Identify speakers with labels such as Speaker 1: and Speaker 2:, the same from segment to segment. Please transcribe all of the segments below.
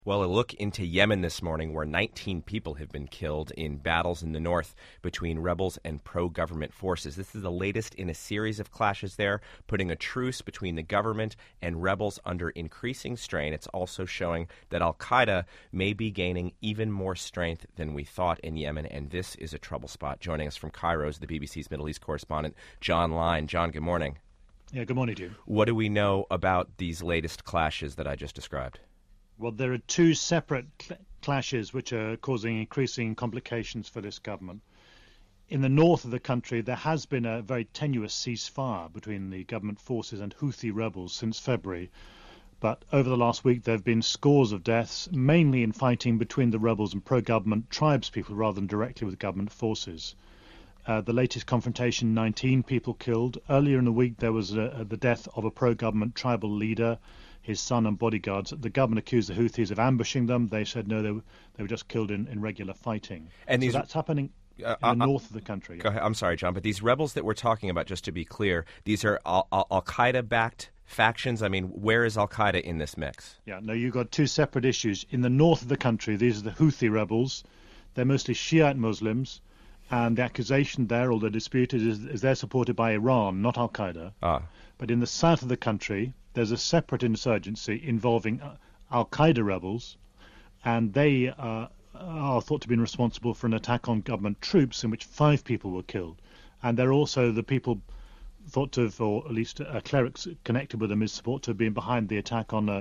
Speaker 1: Well, a look into Yemen this morning, where 19 people have been killed in battles in the north between rebels and pro-government forces. This is the latest in a series of clashes there, putting a truce between the government and rebels under increasing strain. It's also showing that al-Qaeda may be gaining even more strength than we thought in Yemen, and this is a trouble spot. Joining us from Cairo is the BBC's Middle East correspondent, John Line. John, good morning.
Speaker 2: Yeah, good morning to you.
Speaker 1: What do we know about these latest clashes that I just described?
Speaker 2: Well, there are two separate clashes which are causing increasing complications for this government. In the north of the country, there has been a very tenuous ceasefire between the government forces and Houthi rebels since February. But over the last week, there have been scores of deaths, mainly in fighting between the rebels and pro-government tribespeople rather than directly with government forces. The latest confrontation, 19 people killed. Earlier in the week, there was the death of a pro-government tribal leader, his son and bodyguards. The government accused the Houthis of ambushing them. They said no, they were just killed in regular fighting. And so that's happening in the north of the country.
Speaker 1: Go ahead. I'm sorry, John, but these rebels that we're talking about, just to be clear, these are al-Qaeda-backed factions. I mean, where is al-Qaeda in this mix?
Speaker 2: Yeah, no, you've got two separate issues. In the north of the country, these are the Houthi rebels. They're mostly Shiite Muslims. And the accusation there, although disputed, is they're supported by Iran, not al-Qaeda. But in the south of the country, there's a separate insurgency involving al-Qaeda rebels, and they are thought to have been responsible for an attack on government troops in which 5 people were killed. And they're also the people thought to have, or at least clerics connected with them, is thought to have been behind the attack on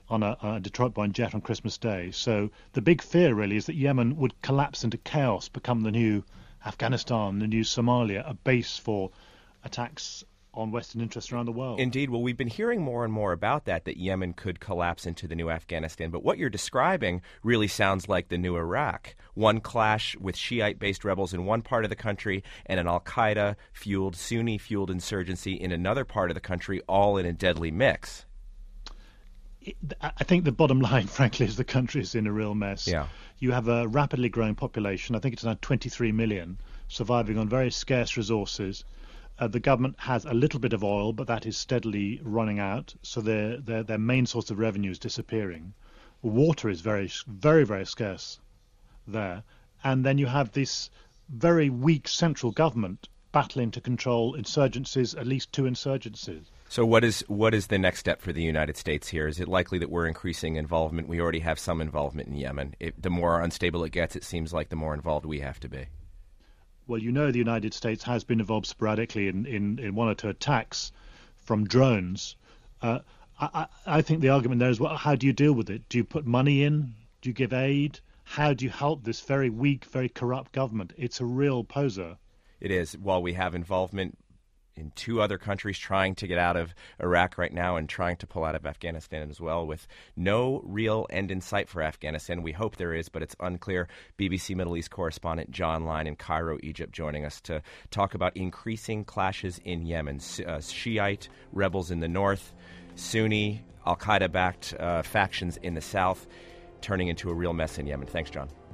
Speaker 2: a Detroit-born jet on Christmas Day. So the big fear really is that Yemen would collapse into chaos, become the new Afghanistan, the new Somalia, a base for attacks on Western interests around the world.
Speaker 1: Indeed. Well, we've been hearing more and more about that Yemen could collapse into the new Afghanistan. But what you're describing really sounds like the new Iraq. One clash with Shiite-based rebels in one part of the country and an al-Qaeda-fueled, Sunni-fueled insurgency in another part of the country, all in a deadly mix.
Speaker 2: I think the bottom line, frankly, is the country is in a real mess.
Speaker 1: Yeah.
Speaker 2: You have a rapidly growing population. I think it's now 23 million, surviving on very scarce resources. The government has a little bit of oil, but that is steadily running out, so their main source of revenue is disappearing. Water is very, very, very scarce there. And then you have this very weak central government battling to control insurgencies, at least 2 insurgencies.
Speaker 1: So what is the next step for the United States here? Is it likely that we're increasing involvement? We already have some involvement in Yemen. The more unstable it gets, it seems like the more involved we have to be.
Speaker 2: Well, you know the United States has been involved sporadically in 1 or 2 attacks from drones. I think the argument there is, well, how do you deal with it? Do you put money in? Do you give aid? How do you help this very weak, very corrupt government? It's a real poser.
Speaker 1: It is. While we have involvement in 2 other countries trying to get out of Iraq right now and trying to pull out of Afghanistan as well, with no real end in sight for Afghanistan. We hope there is, but it's unclear. BBC Middle East correspondent John Line in Cairo, Egypt, joining us to talk about increasing clashes in Yemen. Shiite rebels in the north, Sunni, al-Qaeda-backed factions in the south, turning into a real mess in Yemen. Thanks, John.